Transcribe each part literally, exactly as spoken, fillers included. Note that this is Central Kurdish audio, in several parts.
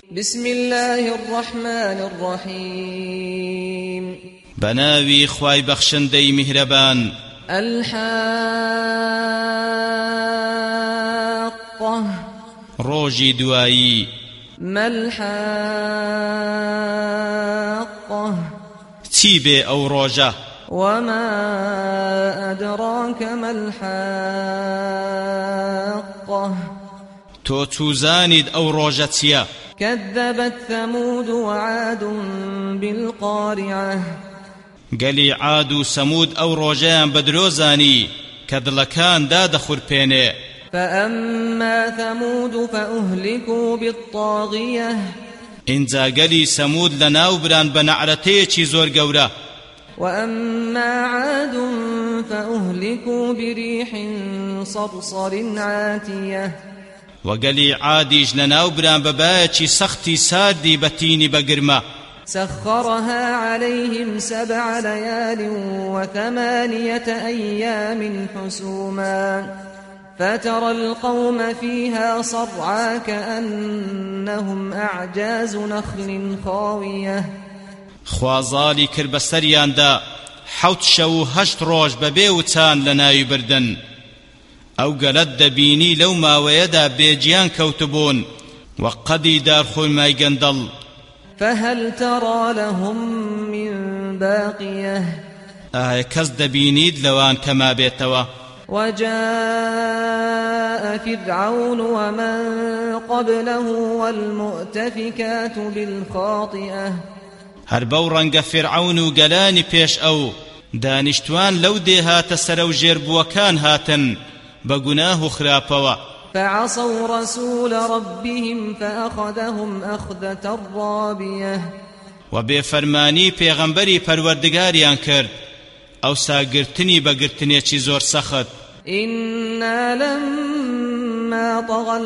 بسم الله الرحمن الرحيم بناوي خواي بخشندي مهربان الحاقة روجي دوائي ما الحاقة تيبي أو روجة وما أدراك ما الحاقة تو توزانيد أو روجتيا كذبت ثمود وعاد بالقارعة قالي عاد سمود أو روجان بدروزاني كدلكان داد خربيني فأما ثمود فأهلكوا بالطاغية إنزا قالي سمود لناو بران بنعرتيشي زور قورا وأما عاد فأهلكوا بريح صرصر عاتية وقالي عاديج لناو بران ببايتي سختي سادي بتيني بقرمة سخرها عليهم سبع ليال وثمانية أيام حسوما فترى القوم فيها صرعى كأنهم أعجاز نخل خاوية خوازالي كربسريان دا حوت شو هشت روج ببيوتان لناي بردن او قلد دبيني لو ما ويدا بيجيان كوتبون وقدي دار خوي ما يقندل فهل ترى لهم من باقية آه كز دبينيد لوان كما بيتوا وجاء فرعون ومن قبله والمؤتفكات بالخاطئة هربو رنگ فرعون وقلاني بيش او دانشتوان لو دي هات سرو جرب وكان هاتن بقناه خرابوا فعصوا رسول ربهم فأخذهم أخذة رابية وبفرماني پیغمبري پروردگاريان کرد او ساگرتني بگرتني چي زور سخت إنا لما طغى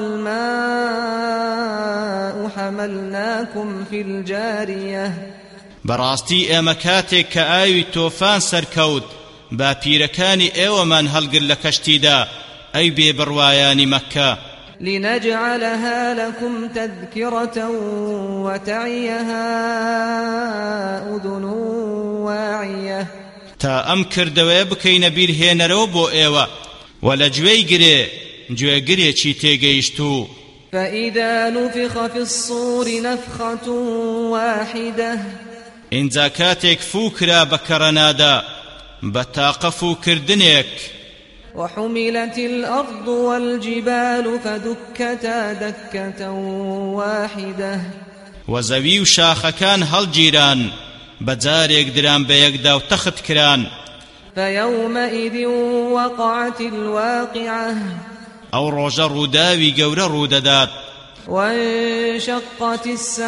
الماء حملناكم في الجارية براستي امكاتك كآيوي توفان سركوت با پیرکانی ایو من هلگر لکشتی دا ای بی بروايان مكة لنجعلها لكم تذكرة وتعيها أذن واعية تا ام کردوی بکین بیر هینرو بو ایو ولا جوی گره جوی گره چی تیگیشتو فإذا نفخ في الصور نفخة واحدة ان زكاتك فوكرا بكرنادا بتاقفو كردنك وحملت الأرض والجبال فدكتا دكة واحدة وزوي وشاخكان هالجيران بجاريك دران بيقدا وتخت كران فيومئذ وقعت الواقعة او روجا روداوي قورا روددات وانشقت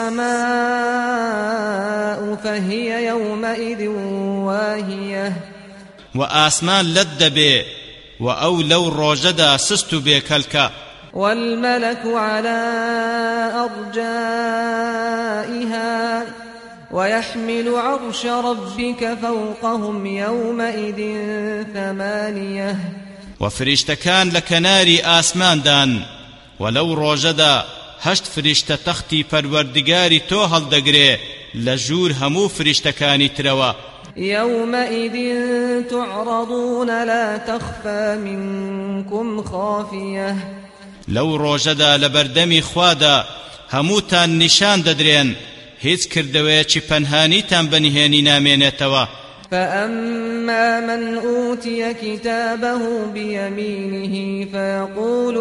السماء فهي يومئذ واهية وآسمان لد بي وأو لو روجدا سستو بكلكا والملك على أرجائها ويحمل عرش ربك فوقهم يومئذ ثمانية وفرشتكان لكناري آسمان دان ولو روجدا هشت فرشت تختي پروردگاري تو هل دگري لجور همو فرشتكاني تروا يومئذ تعرضون لا تخفى منكم خافية لو روجدا لبردمي خوادا هموتان نشان ددرين هيت كردوية چي پنهانيتان بنهاني نامينتوا فأما من أوتي كتابه بيمينه فيقول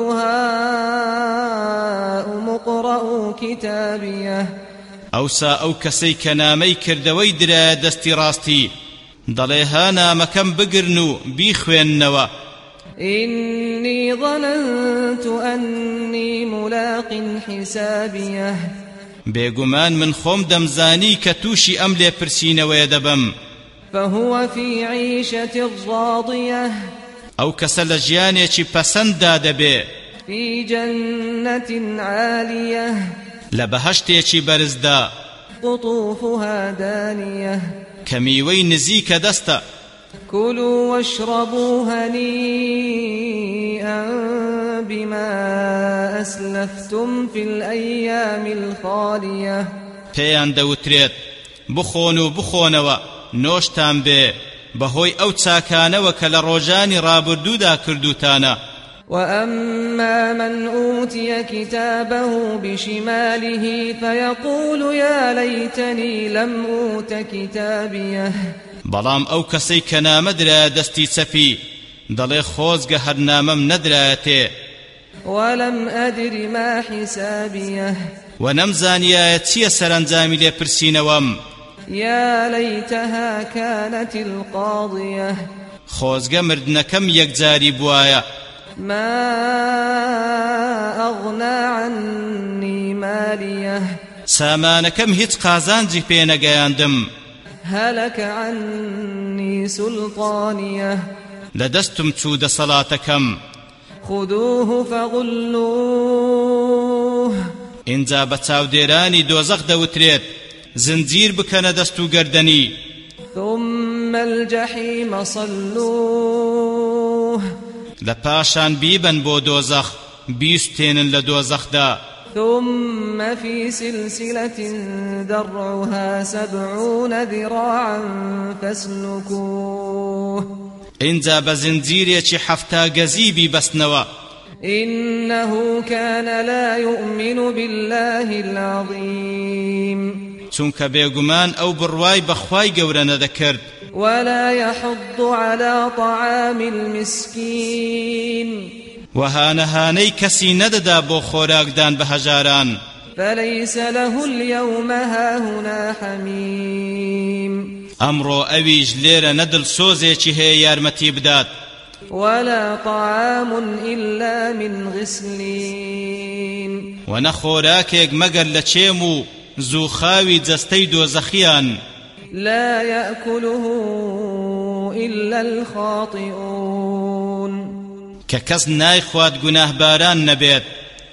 هاؤم اقرءوا كتابيه أوسا أو كسي كنامي كردوي درا دستي راستي ضليهانا مكم بقرنو بيخوين نوا إني ظننت أني ملاق حسابيه بيقمان من خوم دمزاني كتوشي أملي برسين ويدبم فهو في عيشة راضية أو كسل جياني چي پسند داده بي في جنة عالية لبهشتي چي برزدا قطوفها دانية كميوي نزيك دستا كلوا واشربوا هنيئا بما أسلفتم في الأيام الخالية پێیان دەوترێت بخۆن و بخۆنەوە نۆشتان بێ بەهۆی ئەو چاکانەوە کە لە ڕۆژانی ڕابردوودا کردوتانە. وأما من أوتي كتابه بشماله فيقول يا ليتني لم أوت كتابيه بەڵام ئەو کەسەی کە نامەدرایە دەستی چەپی دەڵێ خۆزگە هەر نامەم نەدرایەتێ ولم أدر ما حسابيه و نەمزانیایە چییە سەرنجامی لێپرسینەوەم. يا ليتها كانت القاضية خۆزگە مردنەکەم یەکجاری بوایە ما أغنى عني ماليه سامانەکەم هیچ قازانجی پێ نەگەیاندم هلك عني سلطانيه لەدەستم چوو دەسەڵاتەکەم. خذوه فغلوه اینجا بە چاودێرانی دۆزەخ دەوترێت زنجیر بکەنە دەست و گەردەنی. ثم الجحيم صلوه لە پاشان بیبن بۆ دۆزەخ بیستێنن لە دۆزەخدا. ثم في سلسلة درعها سبعون ذراعا فاسلكوه اینجا بە زنجیرێکی حەفتا گەزیبی بەستنەوە. إنه كان لا يؤمن بالله العظيم چونکە بێگومان ئەو بڕوای بەخوای گەورە نەدەکرد. ولا يحض على طعام المسكين وهانەهانەی کەسی نەدەدا بۆ خۆراکدان بە هەژاران. فليس له اليوم هاهنا حميم ئەمڕۆ ئەویش لێرە نەدڵ سۆزێکی هەیە یارمەتی بدات. ولا طعام إلا من غسلين و نەخۆراکێک مەگەر لە چێم و زووخاوی جەستەی دۆزەخیان. لا يأكله إلا الخاطئون کە کەس نایخوات گوناهباران نەبێت.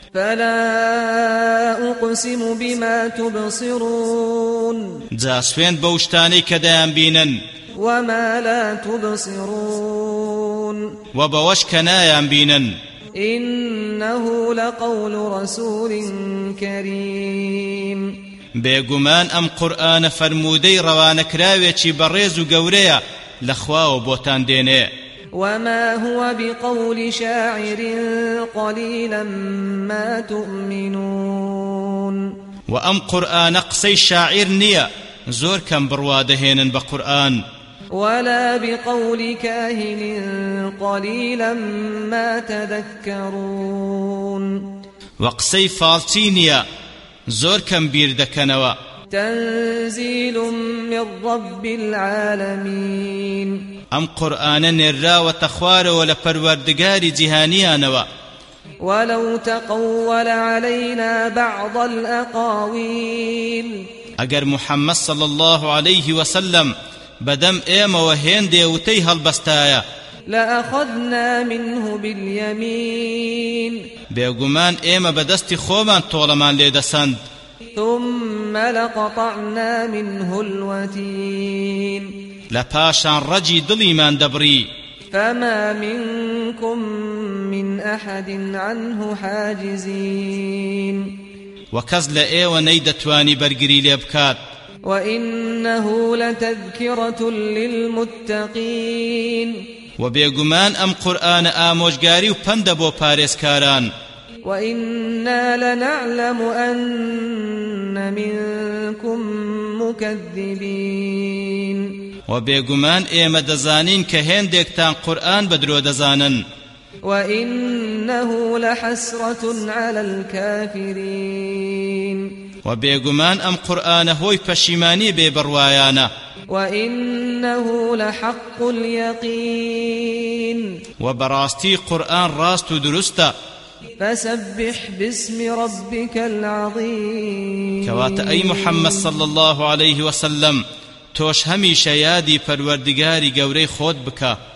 فلا أقسم بما تبصرون جا سوێن بەو شتانەی کە دەیان بینن وما لا تبصرون و بەوەش کە نایان بینن. إنه لقول رسول كريم بێگومان ئەم قورئانە فەرموودەی ڕەوانەکراوێکی بەڕێز و گەورەیە لە خواوە بۆتان دێنێ. وما هو بقول شاعر قليلا ما تؤمنون وأم قرآن قسي شاعر نية زور كم بروادهين بقرآن ولا بقول كاهن قليلا ما تذكرون وقسي فالتينية زور كم بيردكنوا تنزيل من رب العالمين أم قرآن نرى وتخوار ولا پروردگار جهانيانوا ولو تقول علينا بعض الأقاويل اگر محمد صلى الله عليه وسلم بدم ايما وهين ديوتي هالبستايا لأخذنا منه باليمين بيقومان ايما بدست خومان طولمان ليدسند ثم لقطعنا منه الوتين لپاشان رجي دلي من دبري فما منكم من أحد عنه حاجزين وكز لأيوة نيدتواني برقري ليبكات وإنه لتذكرة للمتقين وبيقمان أم قرآن آموشگاري وپندبو پاريسكاران وإنا لنعلم أن منكم مكذبين وبيقمان ايما دزانين كهين ديكتان قرآن بدرو دزانن وإنه لحسرة على الكافرين وبيقمان أم قرآن هوي پشيماني ببروايانا وإنه لحق اليقين وبراستي قرآن راست درستا فسبح باسم ربك العظيم كوات أي محمد صلى الله عليه وسلم توش هميشه يادي پروردگاري گوري خود بكا